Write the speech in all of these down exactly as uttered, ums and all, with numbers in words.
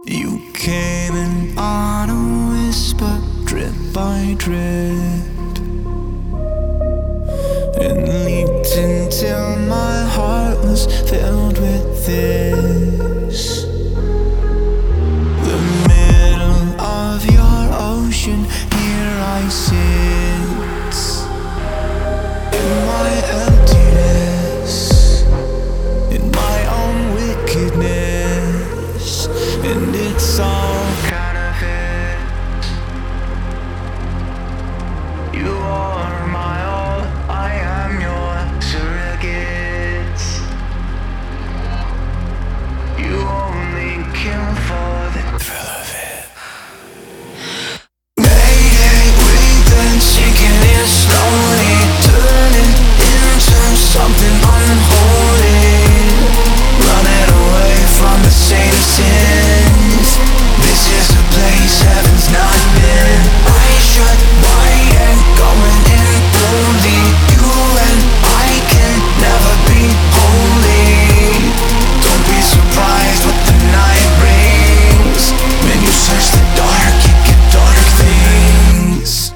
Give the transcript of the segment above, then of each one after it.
You came in on a whisper, drip by drip, and leaked until my heart was filled with this. The middle of your ocean, here I sit in my emptiness, in my own wickedness, and it's all counterfeit. You are my all, I am your surrogate. You only kill for the thrill of it. Mayday, we've been sinking in slowly, turning into something unholy, running away from the same sins. This is a place heaven's not been. I shut my head, going in boldly. You and I can never be holy. Don't be surprised what the night brings. When you search the dark, you get dark things.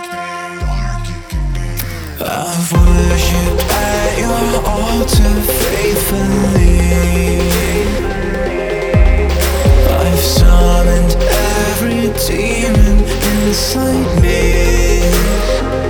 I've worshipped at your altar faithfully. I've summoned every demon inside me.